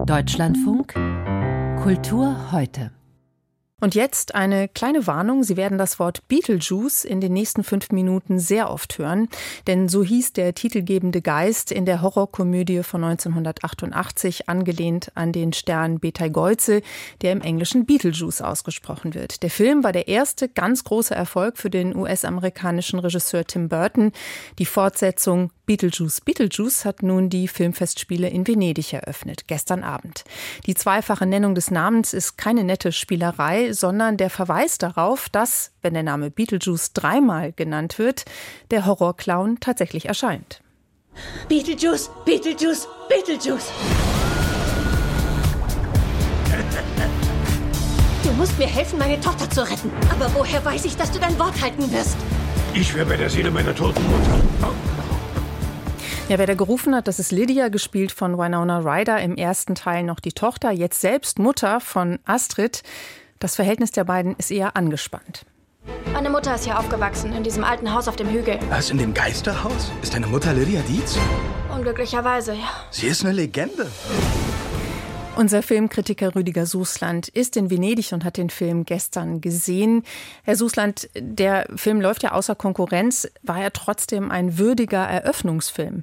Deutschlandfunk Kultur heute. Und jetzt eine kleine Warnung. Sie werden das Wort Beetlejuice in den nächsten 5 Minuten sehr oft hören. Denn so hieß der titelgebende Geist in der Horrorkomödie von 1988, angelehnt an den Stern Betelgeuse, der im Englischen Beetlejuice ausgesprochen wird. Der Film war der erste ganz große Erfolg für den US-amerikanischen Regisseur Tim Burton. Die Fortsetzung Beetlejuice hat nun die Filmfestspiele in Venedig eröffnet, gestern Abend. Die zweifache Nennung des Namens ist keine nette Spielerei, sondern der Verweis darauf, dass, wenn der Name Beetlejuice 3-mal genannt wird, der Horrorclown tatsächlich erscheint. Beetlejuice, Beetlejuice, Beetlejuice! Du musst mir helfen, meine Tochter zu retten. Aber woher weiß ich, dass du dein Wort halten wirst? Ich wäre bei der Seele meiner toten Mutter. Oh. Ja, wer da gerufen hat, das ist Lydia, gespielt von Winona Ryder, im ersten Teil noch die Tochter, jetzt selbst Mutter von Astrid. Das Verhältnis der beiden ist eher angespannt. Meine Mutter ist hier aufgewachsen, in diesem alten Haus auf dem Hügel. Was, in dem Geisterhaus? Ist deine Mutter Lydia Dietz? Unglücklicherweise, ja. Sie ist eine Legende. Unser Filmkritiker Rüdiger Sußland ist in Venedig und hat den Film gestern gesehen. Herr Sußland, der Film läuft ja außer Konkurrenz. War er trotzdem ein würdiger Eröffnungsfilm?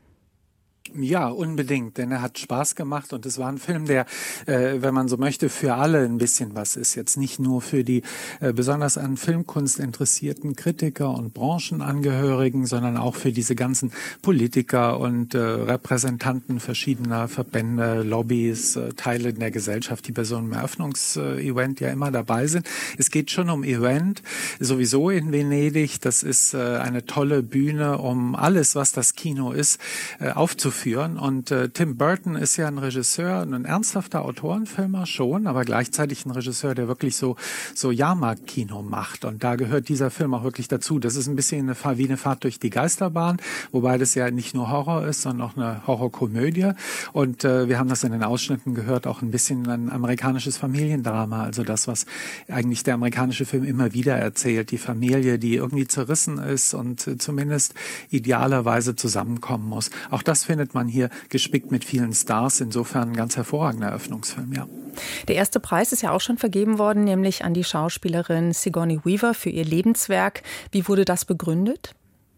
Ja, unbedingt, denn er hat Spaß gemacht und es war ein Film, der, wenn man so möchte, für alle ein bisschen was ist. Jetzt nicht nur für die besonders an Filmkunst interessierten Kritiker und Branchenangehörigen, sondern auch für diese ganzen Politiker und Repräsentanten verschiedener Verbände, Lobbys, Teile der Gesellschaft, die bei so einem Eröffnungsevent ja immer dabei sind. Es geht schon um Event, sowieso in Venedig. Das ist eine tolle Bühne, um alles, was das Kino ist, aufzuführen. Und Tim Burton ist ja ein Regisseur, ein ernsthafter Autorenfilmer schon, aber gleichzeitig ein Regisseur, der wirklich so Jahrmarktkino macht. Und da gehört dieser Film auch wirklich dazu. Das ist ein bisschen wie eine Fahrt durch die Geisterbahn, wobei das ja nicht nur Horror ist, sondern auch eine Horrorkomödie. Und wir haben das in den Ausschnitten gehört, auch ein bisschen ein amerikanisches Familiendrama. Also das, was eigentlich der amerikanische Film immer wieder erzählt. Die Familie, die irgendwie zerrissen ist und zumindest idealerweise zusammenkommen muss. Auch das findet man hier gespickt mit vielen Stars. Insofern ein ganz hervorragender Eröffnungsfilm, ja. Der erste Preis ist ja auch schon vergeben worden, nämlich an die Schauspielerin Sigourney Weaver für ihr Lebenswerk. Wie wurde das begründet?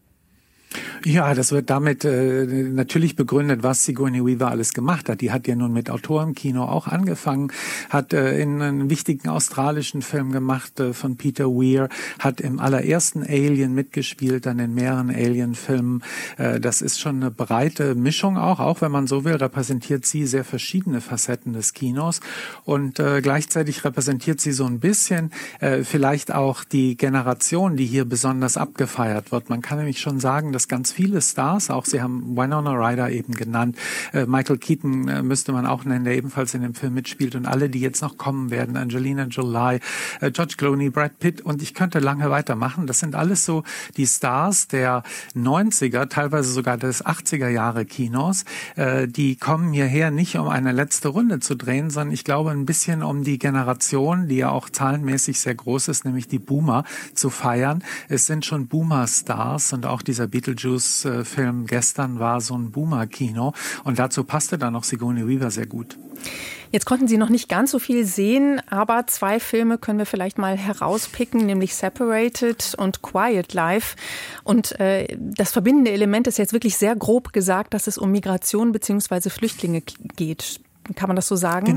Ja, das wird damit natürlich begründet, was Sigourney Weaver alles gemacht hat. Die hat ja nun mit Autorenkino auch angefangen, hat in einem wichtigen australischen Film gemacht von Peter Weir, hat im allerersten Alien mitgespielt, dann in mehreren Alien-Filmen. Das ist schon eine breite Mischung auch wenn man so will, repräsentiert sie sehr verschiedene Facetten des Kinos und gleichzeitig repräsentiert sie so ein bisschen vielleicht auch die Generation, die hier besonders abgefeiert wird. Man kann nämlich schon sagen, dass ganz viele Stars, auch Sie haben Winona Ryder eben genannt, Michael Keaton müsste man auch nennen, der ebenfalls in dem Film mitspielt und alle, die jetzt noch kommen werden, Angelina Jolie, George Clooney, Brad Pitt und ich könnte lange weitermachen. Das sind alles so die Stars der 90er, teilweise sogar des 80er Jahre Kinos. Die kommen hierher nicht, um eine letzte Runde zu drehen, sondern ich glaube ein bisschen um die Generation, die ja auch zahlenmäßig sehr groß ist, nämlich die Boomer, zu feiern. Es sind schon Boomer-Stars und auch dieser Beetlejuice-Film gestern war so ein Boomer-Kino und dazu passte dann noch Sigourney Weaver sehr gut. Jetzt konnten Sie noch nicht ganz so viel sehen, aber 2 Filme können wir vielleicht mal herauspicken, nämlich Separated und Quiet Life. Und das verbindende Element ist jetzt wirklich sehr grob gesagt, dass es um Migration bzw. Flüchtlinge geht. Kann man das so sagen?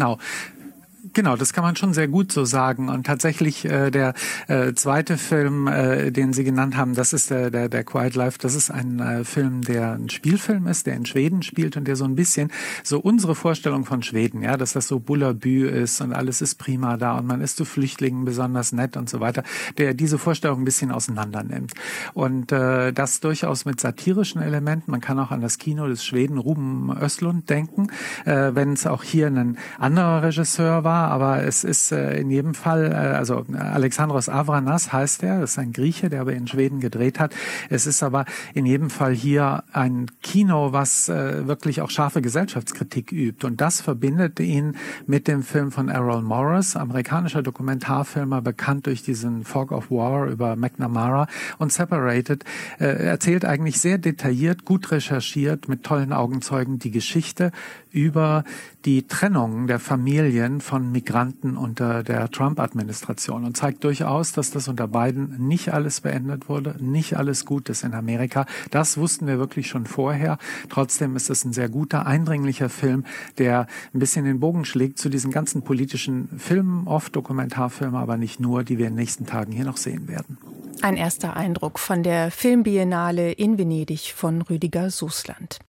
Genau, das kann man schon sehr gut so sagen. Und tatsächlich der zweite Film, den Sie genannt haben, das ist der Quiet Life. Das ist ein Film, der ein Spielfilm ist, der in Schweden spielt und der so ein bisschen so unsere Vorstellung von Schweden, ja, dass das so Bullabü ist und alles ist prima da und man ist zu Flüchtlingen besonders nett und so weiter, der diese Vorstellung ein bisschen auseinander nimmt. Und das durchaus mit satirischen Elementen. Man kann auch an das Kino des Schweden Ruben Östlund denken, wenn es auch hier ein anderer Regisseur war. Aber es ist in jedem Fall, also Alexandros Avranas heißt er, das ist ein Grieche, der aber in Schweden gedreht hat. Es ist aber in jedem Fall hier ein Kino, was wirklich auch scharfe Gesellschaftskritik übt. Und das verbindet ihn mit dem Film von Errol Morris, amerikanischer Dokumentarfilmer, bekannt durch diesen Fog of War über McNamara. Und Separated erzählt eigentlich sehr detailliert, gut recherchiert, mit tollen Augenzeugen die Geschichte über die Trennung der Familien von Migranten unter der Trump-Administration und zeigt durchaus, dass das unter Biden nicht alles beendet wurde, nicht alles gut ist in Amerika. Das wussten wir wirklich schon vorher. Trotzdem ist es ein sehr guter, eindringlicher Film, der ein bisschen den Bogen schlägt zu diesen ganzen politischen Filmen, oft Dokumentarfilme, aber nicht nur, die wir in den nächsten Tagen hier noch sehen werden. Ein erster Eindruck von der Filmbiennale in Venedig von Rüdiger Sußland.